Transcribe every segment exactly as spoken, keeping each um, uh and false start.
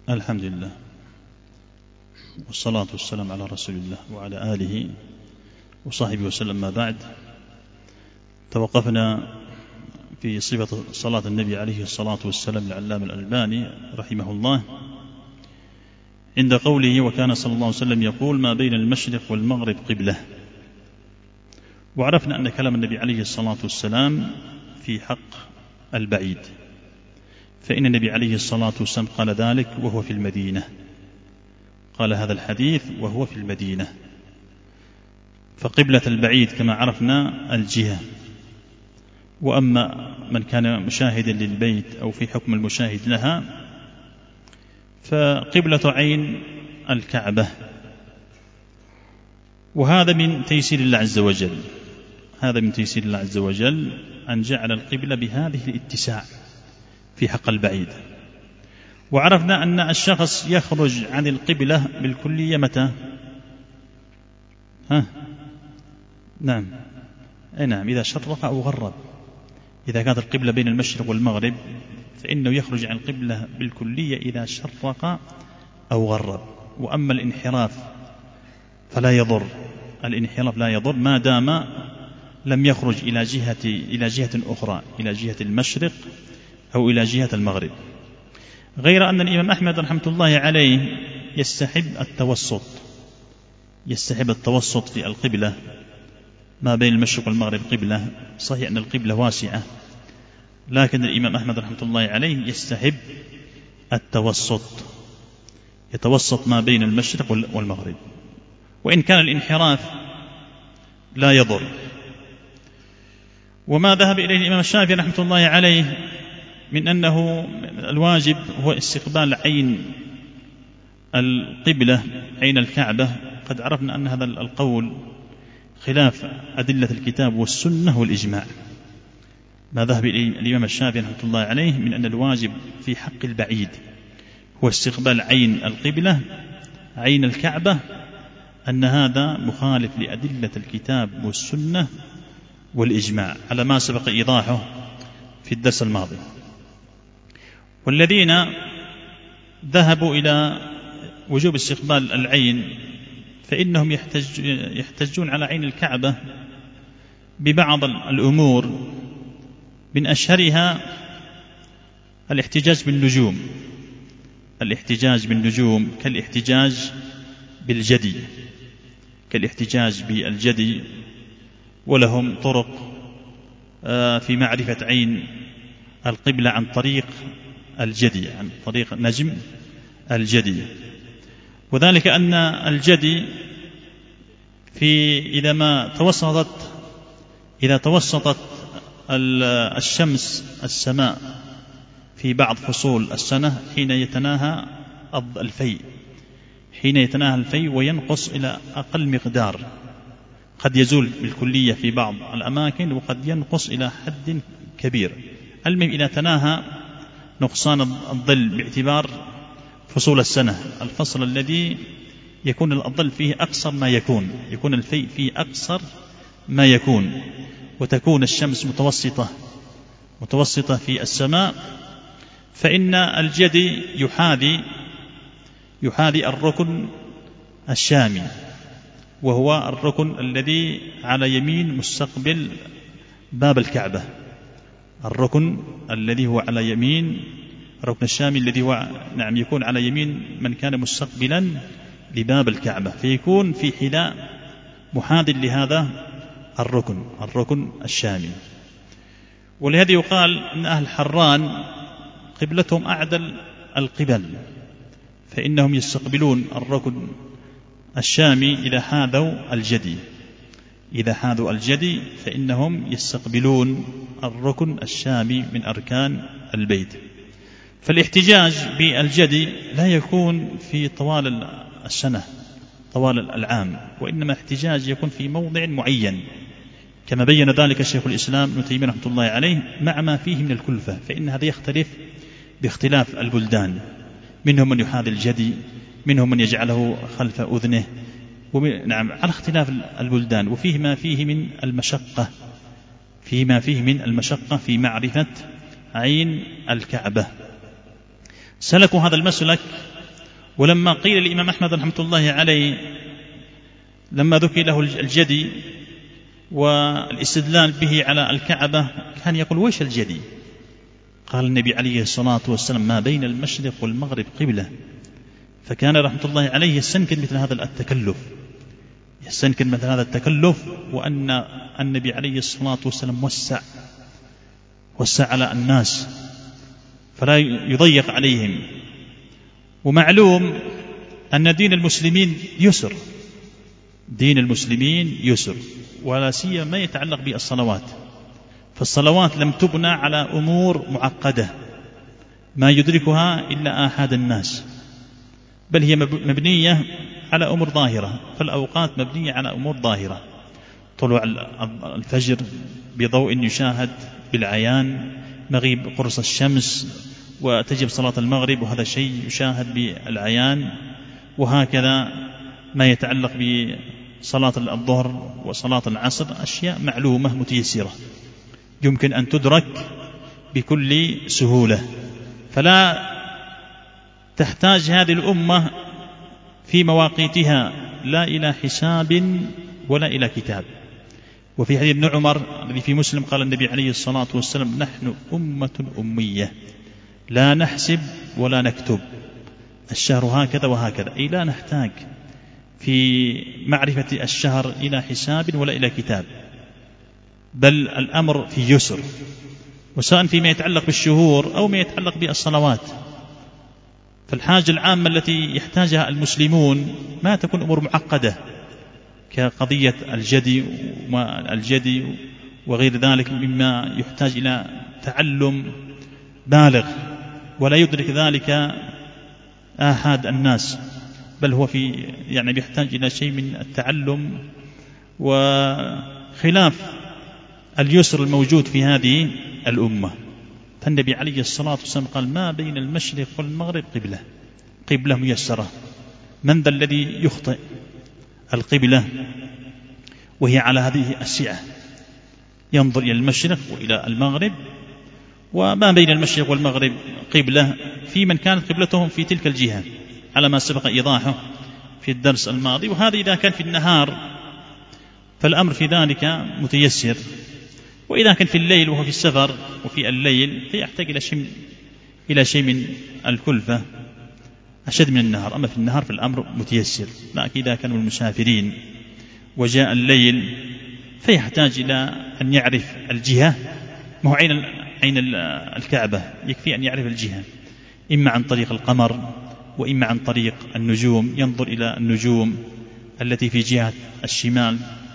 الحمد لله والصلاة والسلام على رسول الله وعلى آله وصحبه وسلم. ما بعد، توقفنا في صفة صلاة النبي عليه الصلاة والسلام العلامة الألباني رحمه الله عند قوله: وكان صلى الله عليه وسلم يقول: ما بين المشرق والمغرب قبلة. وعرفنا أن كلام النبي عليه الصلاة والسلام في حق البعيد، فإن النبي عليه الصلاة والسلام قال ذلك وهو في المدينة، قال هذا الحديث وهو في المدينة. فقبلة البعيد كما عرفنا الجهة، وأما من كان مشاهدا للبيت أو في حكم المشاهد لها فقبلة عين الكعبة. وهذا من تيسير الله عز وجل، هذا من تيسير الله عز وجل أن جعل القبلة بهذه الاتساع في حق البعيد. وعرفنا أن الشخص يخرج عن القبلة بالكلية متى؟ ها؟ نعم أي نعم، إذا شرق أو غرب. إذا كانت القبلة بين المشرق والمغرب فإنه يخرج عن القبلة بالكلية إذا شرق أو غرب. وأما الانحراف فلا يضر، الانحراف لا يضر ما دام لم يخرج إلى جهة إلى جهة أخرى، إلى جهة المشرق أو إلى جهة المغرب. غير أن الإمام أحمد رحمة الله عليه يستحب التوسط، يستحب التوسط في القبلة ما بين المشرق والمغرب قبلة. صحيح أن القبلة واسعة، لكن الإمام أحمد رحمة الله عليه يستحب التوسط، يتوسط ما بين المشرق والمغرب، وإن كان الانحراف لا يضر. وما ذهب إليه الإمام الشافعي رحمة الله عليه من أنه الواجب هو استقبال عين القبلة، عين الكعبة، قد عرفنا أن هذا القول خلاف أدلة الكتاب والسنة والإجماع. ما ذهب إليه الإمام الشافعي رحمة الله عليه من أن الواجب في حق البعيد هو استقبال عين القبلة، عين الكعبة، أن هذا مخالف لأدلة الكتاب والسنة والإجماع على ما سبق إيضاحه في الدرس الماضي. والذين ذهبوا إلى وجوب استقبال العين فإنهم يحتج يحتجون على عين الكعبة ببعض الأمور، من أشهرها الاحتجاج بالنجوم، الاحتجاج بالنجوم كالاحتجاج بالجدي، كالاحتجاج بالجدي. ولهم طرق في معرفة عين القبلة عن طريق الجدي، عن طريق نجم الجدي. وذلك أن الجدي في إذا ما توسطت إذا توسطت الشمس السماء في بعض فصول السنة حين يتناهى الفيء، حين يتناهى الفيء وينقص إلى أقل مقدار، قد يزول بالكلية في بعض الأماكن وقد ينقص إلى حد كبير. المهم إذا تناهى نقصان الظل باعتبار فصول السنة، الفصل الذي يكون الظل فيه أقصر ما يكون، يكون الفيء فيه أقصر ما يكون، وتكون الشمس متوسطة متوسطة في السماء، فإن الجدي يحاذي يحاذي الركن الشامي، وهو الركن الذي على يمين مستقبل باب الكعبة، الركن الذي هو على يمين الركن الشامي الذي هو نعم يكون على يمين من كان مستقبلا لباب الكعبة، فيكون في حذاء محاذ لهذا الركن الركن الشامي. ولهذا يقال أن أهل حران قبلتهم أعدل القبل، فإنهم يستقبلون الركن الشامي إذا حاذوا الجدي، إذا حاذوا الجدي فإنهم يستقبلون الركن الشامي من أركان البيت. فالاحتجاج بالجدي لا يكون في طوال السنة طوال العام، وإنما احتجاج يكون في موضع معين، كما بين ذلك الشيخ الإسلام ابن تيمية رحمة الله عليه، مع ما فيه من الكلفة، فإن هذا يختلف باختلاف البلدان، منهم من يحاذي الجدي، منهم من يجعله خلف أذنه، نعم على اختلاف البلدان، وفيه ما فيه من المشقة فيه ما فيه من المشقة في معرفة عين الكعبة. سلكوا هذا المسلك ولما قيل للإمام أحمد رحمة الله عليه لما ذكر له الجدي والاستدلال به على الكعبة كان يقول ويش الجدي؟ قال النبي عليه الصلاة والسلام ما بين المشرق والمغرب قبلة. فكان رحمة الله عليه يستنكر مثل هذا التكلف يستنكر مثل هذا التكلف وأن النبي عليه الصلاة والسلام وسع وسع على الناس فلا يضيق عليهم. ومعلوم أن دين المسلمين يسر دين المسلمين يسر ولا سيما ما يتعلق بالصلوات. فالصلوات لم تبنى على أمور معقدة ما يدركها إلا آحاد الناس، بل هي مبنية على أمور ظاهرة. فالأوقات مبنية على أمور ظاهرة، طلوع الفجر بضوء يشاهد بالعيان، مغيب قرص الشمس، وتجب صلاة المغرب وهذا شيء يشاهد بالعيان، وهكذا ما يتعلق بصلاة الظهر وصلاة العصر أشياء معلومة متيسرة يمكن أن تدرك بكل سهولة. فلا تحتاج هذه الأمة في مواقيتها لا إلى حساب ولا إلى كتاب. وفي حديث ابن عمر الذي في مسلم قال النبي عليه الصلاة والسلام نحن أمة أمية لا نحسب ولا نكتب، الشهر هكذا وهكذا، أي لا نحتاج في معرفة الشهر إلى حساب ولا إلى كتاب، بل الأمر في يسر، وسواء فيما يتعلق بالشهور أو ما يتعلق بالصلوات. فالحاجة العامة التي يحتاجها المسلمون ما تكون أمور معقدة كقضية الجدي والجدي وغير ذلك مما يحتاج إلى تعلم بالغ ولا يدرك ذلك آحاد الناس، بل هو في يعني بيحتاج إلى شيء من التعلم وخلاف اليسر الموجود في هذه الأمة. فالنبي عليه الصلاة والسلام قال ما بين المشرق والمغرب قبلة، قبلة ميسرة. من ذا الذي يخطئ القبلة وهي على هذه السعة؟ ينظر إلى المشرق وإلى المغرب، وما بين المشرق والمغرب قبلة في من كانت قبلتهم في تلك الجهة على ما سبق إيضاحه في الدرس الماضي. وهذا إذا كان في النهار فالأمر في ذلك متيسر، وإذا كان في الليل وهو في السفر وفي الليل فيحتاج إلى شيء إلى شيء من الكلفة أشد من النهار. أما في النهار فالأمر متيسر، لكن إذا كانوا المسافرين وجاء الليل فيحتاج إلى أن يعرف الجهة، ما هو عين عين الكعبة، يكفي أن يعرف الجهة إما عن طريق القمر وإما عن طريق النجوم، ينظر إلى النجوم التي في جهة الشمال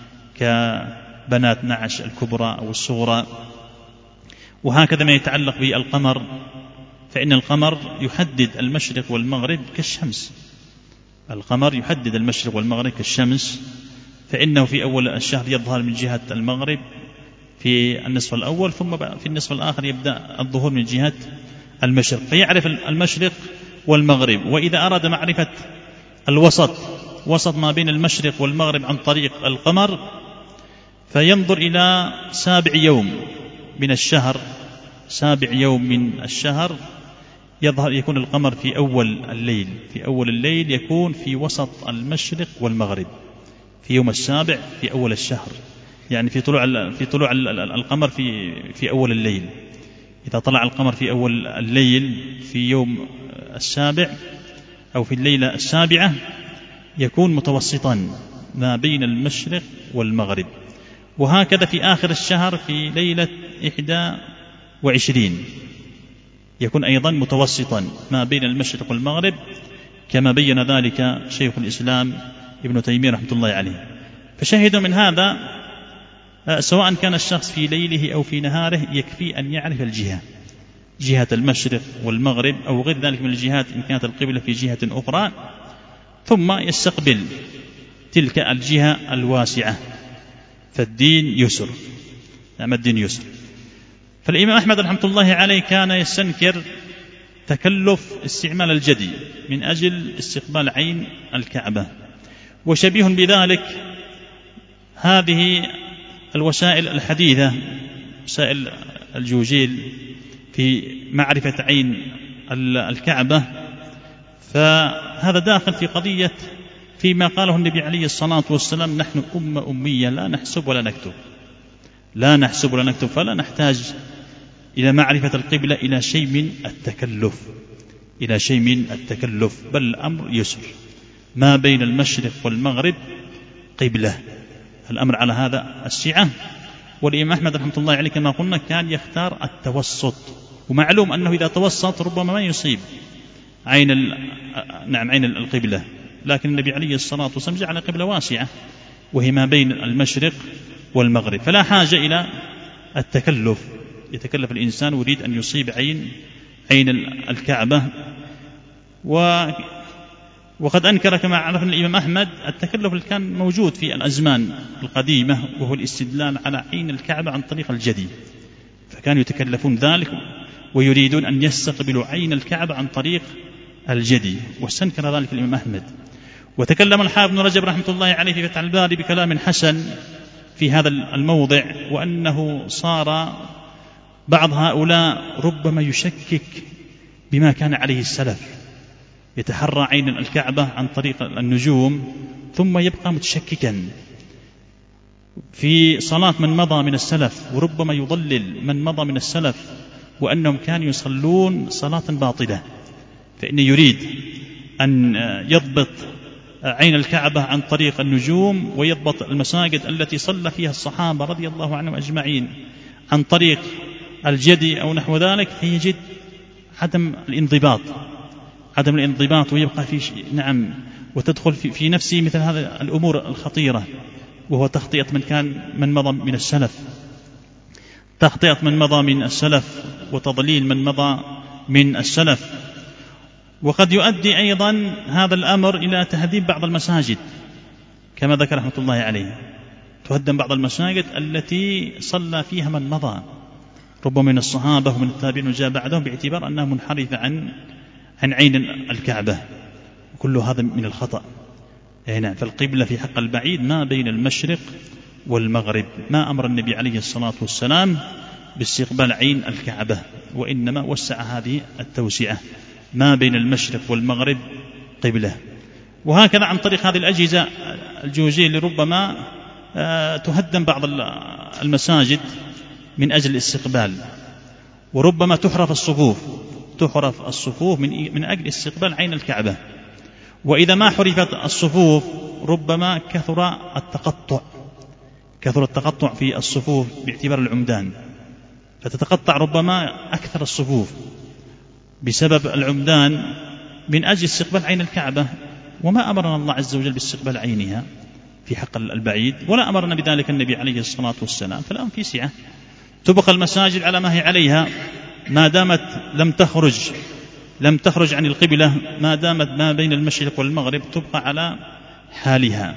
كبنات نعش الكبرى أو الصغرى. وهكذا ما يتعلق بالقمر، فإن القمر يحدد المشرق والمغرب كالشمس، القمر يحدد المشرق والمغرب كالشمس، فإنه في أول الشهر يظهر من جهة المغرب في النصف الأول، ثم في النصف الآخر يبدأ الظهور من جهة المشرق، فيعرف المشرق والمغرب. وإذا أراد معرفة الوسط، وسط ما بين المشرق والمغرب عن طريق القمر، فينظر إلى سابع يوم من الشهر، سابع يوم من الشهر يظهر يكون القمر في أول الليل، في أول الليل يكون في وسط المشرق والمغرب في يوم السابع في أول الشهر، يعني في طلوع في طلوع القمر في في أول الليل. إذا طلع القمر في أول الليل في يوم السابع أو في الليلة السابعة يكون متوسطا ما بين المشرق والمغرب. وهكذا في آخر الشهر في ليلة إحدى وعشرين يكون أيضا متوسطا ما بين المشرق والمغرب، كما بين ذلك شيخ الإسلام ابن تيمية رحمة الله عليه. فشهدوا من هذا سواء كان الشخص في ليله أو في نهاره يكفي أن يعرف الجهة، جهة المشرق والمغرب أو غير ذلك من الجهات إن كانت القبلة في جهة أخرى، ثم يستقبل تلك الجهة الواسعة. فالدين يسر، نعم الدين يسر. فالإمام أحمد رحمة الله عليه كان يستنكر تكلف استعمال الجدي من أجل استقبال عين الكعبة. وشبيه بذلك هذه الوسائل الحديثة، وسائل الجوجيل في معرفة عين الكعبة، ف فهذا داخل في قضية فيما قاله النبي عليه الصلاة والسلام: نحن أمة أمية لا نحسب ولا نكتب، لا نحسب ولا نكتب، فلا نحتاج إلى معرفة القبلة إلى شيء من التكلف، إلى شيء من التكلف، بل الأمر يسر، ما بين المشرق والمغرب قبلة. الأمر على هذا السعة. والإمام أحمد رحمة الله عليه كما قلنا كان يختار التوسط، ومعلوم أنه إذا توسط ربما ما يصيب عين ال... نعم عين القبلة، لكن النبي عليه الصلاة والسلام جعل قبلة واسعة وهي ما بين المشرق والمغرب، فلا حاجة إلى التكلف، يتكلف الإنسان ويريد أن يصيب عين عين الكعبة. و وقد أنكر كما عرفنا الإمام أحمد التكلف اللي كان موجود في الأزمان القديمة، وهو الاستدلال على عين الكعبة عن طريق الجدي، فكانوا يتكلفون ذلك ويريدون أن يستقبلوا عين الكعبة عن طريق الجدي، واستنكر ذلك الإمام أحمد. وتكلم الحافظ بن رجب رحمة الله عليه في فتح الباري بكلام حسن في هذا الموضع، وأنه صار بعض هؤلاء ربما يشكك بما كان عليه السلف، يتحرى عين الكعبة عن طريق النجوم ثم يبقى متشككا في صلاة من مضى من السلف، وربما يضلل من مضى من السلف وأنهم كانوا يصلون صلاة باطلة، فإنه يريد أن يضبط عين الكعبة عن طريق النجوم، ويضبط المساجد التي صلى فيها الصحابة رضي الله عنهم أجمعين عن طريق الجدي أو نحو ذلك، فيجد عدم الانضباط عدم الانضباط ويبقى في نعم وتدخل في, في نفسه مثل هذه الأمور الخطيرة، وهو تخطئة من كان من مضى من السلف تخطئة من مضى من السلف وتضليل من مضى من السلف. وقد يؤدي أيضا هذا الأمر إلى تهديم بعض المساجد كما ذكر رحمة الله عليه، تهدم بعض المساجد التي صلى فيها من مضى ربما من الصحابة ومن التابعين وجاء بعدهم، باعتبار أنها منحرفة عن عن عين الكعبة، كل هذا من الخطأ. هنا فالقبلة في حق البعيد ما بين المشرق والمغرب، ما أمر النبي عليه الصلاة والسلام باستقبال عين الكعبة، وإنما وسع هذه التوسعة، ما بين المشرق والمغرب قبلة. وهكذا عن طريق هذه الأجهزة الجوجية اللي ربما تهدم بعض المساجد من أجل الاستقبال، وربما تحرف الصفوف تحرف الصفوف من من أجل استقبال عين الكعبة. وإذا ما حرفت الصفوف ربما كثر التقطع كثر التقطع في الصفوف باعتبار العمدان، فتتقطع ربما أكثر الصفوف بسبب العمدان من أجل استقبال عين الكعبة، وما أمرنا الله عز وجل باستقبال عينها في حق البعيد، ولا أمرنا بذلك النبي عليه الصلاة والسلام. فالآن في سعة، تبقى المساجد على ما هي عليها ما دامت لم تخرج لم تخرج عن القبلة، ما دامت ما بين المشرق والمغرب تبقى على حالها.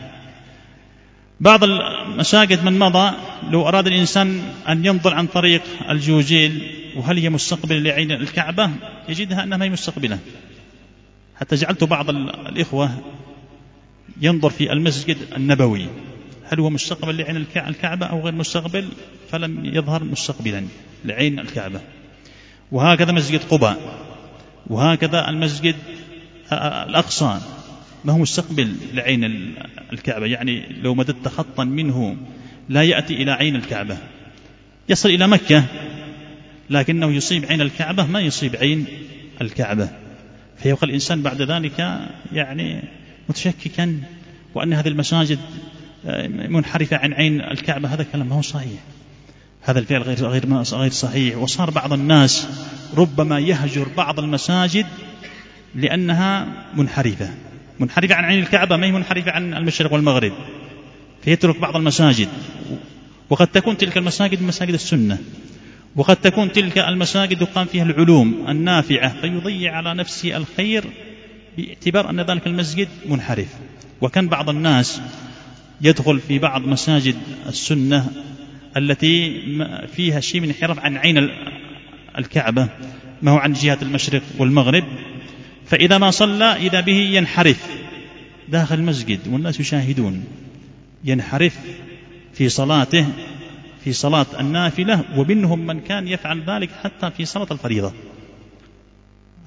بعض المساجد من مضى لو أراد الإنسان أن ينظر عن طريق الجوجيل وهل هي مستقبلة لعين الكعبة يجدها أنها ما هي مستقبلة، حتى جعلت بعض الإخوة ينظر في المسجد النبوي هل هو مستقبل لعين الكعبة أو غير مستقبل، فلم يظهر مستقبلا لعين الكعبة. وهكذا مسجد قباء، وهكذا المسجد الأقصى ما هو مستقبل لعين الكعبة، يعني لو مددت خطا منه لا يأتي إلى عين الكعبة، يصل إلى مكة لكنه يصيب عين الكعبة ما يصيب عين الكعبة، فيبقى الإنسان بعد ذلك يعني متشككا وأن هذه المساجد منحرفة عن عين الكعبة. هذا كلام ما هو صحيح، هذا الفعل غير غير غير صحيح. وصار بعض الناس ربما يهجر بعض المساجد لأنها منحرفة منحرفة عن عين الكعبة، ما هي منحرفة عن المشرق والمغرب، فيترك بعض المساجد. وقد تكون تلك المساجد مساجد السنة، وقد تكون تلك المساجد يقام فيها العلوم النافعة، فيضيع على نفسه الخير باعتبار أن ذلك المسجد منحرف. وكان بعض الناس يدخل في بعض مساجد السنة التي فيها شيء من انحراف عن عين الكعبة، ما هو عن جهة المشرق والمغرب، فإذا ما صلى إذا به ينحرف داخل المسجد والناس يشاهدون، ينحرف في صلاته في صلاة النافلة، ومنهم من كان يفعل ذلك حتى في صلاة الفريضة.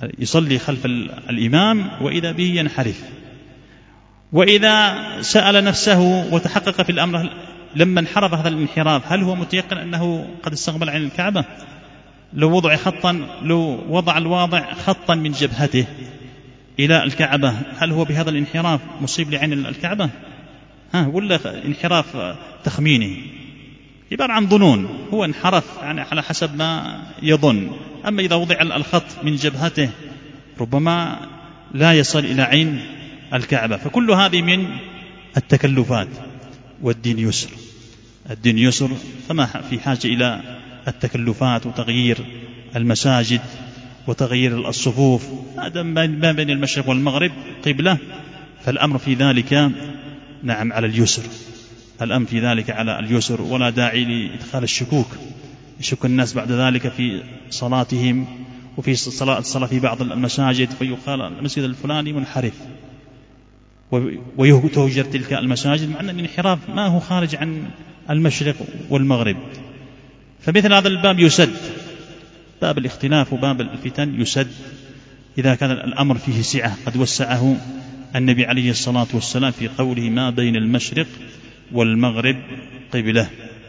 يصلي خلف الإمام وإذا به ينحرف. وإذا سأل نفسه وتحقق في الأمر لما انحرف هذا الانحراف هل هو متيقن أنه قد استقبل عن الكعبة؟ لو وضع خطا لو وضع الواضع خطا من جبهته إلى الكعبة هل هو بهذا الانحراف مصيب لعين الكعبة؟ ها ولا انحراف تخميني عبارة عن ظنون، هو انحرف على حسب ما يظن. أما إذا وضع الخط من جبهته ربما لا يصل إلى عين الكعبة. فكل هذه من التكلفات، والدين يسر، الدين يسر، فما في حاجة إلى التكلفات وتغيير المساجد وتغيير الصفوف. هذا ما بين المشرق والمغرب قبلة، فالأمر في ذلك نعم على اليسر، الأمر في ذلك على اليسر، ولا داعي لإدخال الشكوك، يشك الناس بعد ذلك في صلاتهم وفي صلاة الصلاة في بعض المساجد فيقال المسجد الفلاني منحرف ويهجر تلك المساجد، مع أن الانحراف ما هو خارج عن المشرق والمغرب. فمثل هذا الباب يسد، باب الاختلاف وباب الفتن يسد إذا كان الأمر فيه سعة، قد وسعه النبي عليه الصلاة والسلام في قوله ما بين المشرق والمغرب قبلة.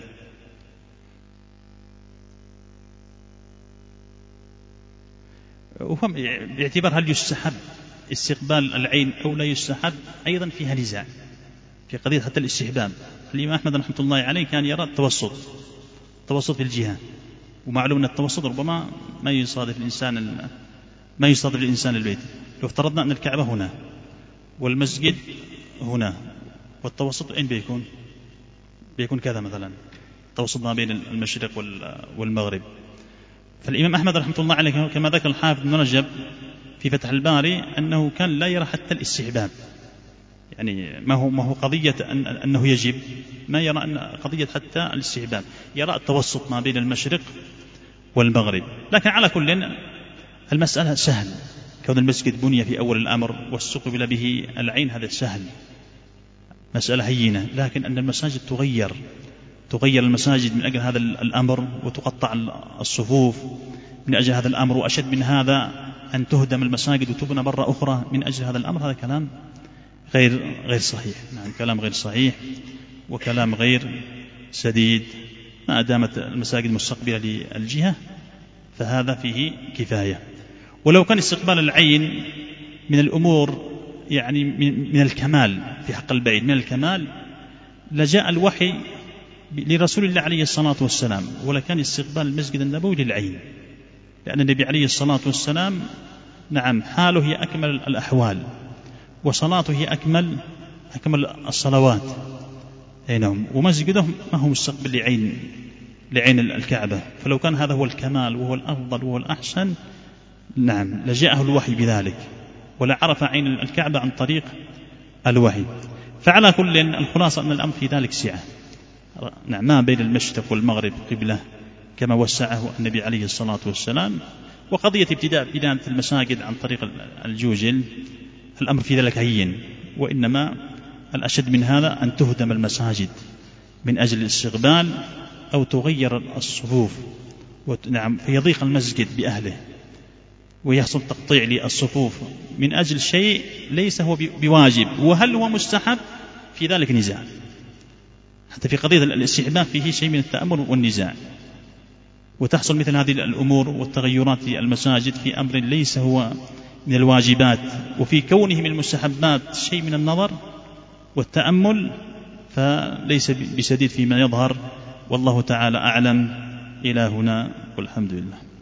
وهم باعتبار هل يستحب استقبال العين أو لا يستحب أيضا فيها نزاع في قضية حتى الاستحباب. الإمام أحمد رحمة الله عليه كان يرى التوسط، التوسط في الجهة، ومعلوم أن التوسط ربما ما يصادف الإنسان ما يصادف الإنسان البيت. لو افترضنا أن الكعبة هنا والمسجد هنا والتوسط أين بيكون؟ بيكون كذا مثلا، التوسط ما بين المشرق والمغرب. فالإمام أحمد رحمة الله عليه كما ذكر الحافظ ابن رجب في فتح الباري أنه كان لا يرى حتى الاستحباب، يعني ما هو ما هو قضية أن أنه يجب، ما يرى أن قضية حتى الاستحباب، يرى التوسط ما بين المشرق والمغرب. لكن على كل المسألة سهل، كون المسجد بني في أول الأمر واستقبل به العين هذا سهل، مسألة هينة. لكن أن المساجد تغير تغير المساجد من أجل هذا الأمر وتقطع الصفوف من أجل هذا الأمر، وأشد من هذا أن تهدم المساجد وتبنى مرة أخرى من أجل هذا الأمر، هذا كلام غير غير صحيح. نعم كلام غير صحيح وكلام غير سديد. ما دامت المساجد مستقبلة للجهة فهذا فيه كفاية. ولو كان استقبال العين من الأمور يعني من الكمال في حق البعيد، من الكمال لجاء الوحي لرسول الله عليه الصلاة والسلام، ولكان استقبال المسجد النبوي للعين، لأن النبي عليه الصلاة والسلام نعم حاله هي أكمل الأحوال وصلاته هي أكمل أكمل الصلوات، نعم، ومسجده ما هو مستقبل لعين لعين الكعبة. فلو كان هذا هو الكمال وهو الأفضل وهو الأحسن نعم لجاءه الوحي بذلك، ولا عرف عين الكعبة عن طريق الوحي. فعلى كل الخلاصة أن الأمر في ذلك سعة، نعم ما بين المشرق والمغرب قبلة كما وسعه النبي عليه الصلاة والسلام. وقضية ابتداء بناء المساجد عن طريق الجوجل الأمر في ذلك هين، وإنما الأشد من هذا أن تهدم المساجد من أجل الاستقبال أو تغير الصفوف، نعم فيضيق المسجد بأهله ويحصل تقطيع للصفوف من أجل شيء ليس هو بواجب. وهل هو مستحب؟ في ذلك نزاع، حتى في قضية الاستحباب فيه شيء من التأمل والنزاع. وتحصل مثل هذه الأمور والتغيرات في المساجد في أمر ليس هو من الواجبات، وفي كونه من المستحبات شيء من النظر والتأمل، فليس بسديد فيما يظهر، والله تعالى أعلم. إلى هنا والحمد لله.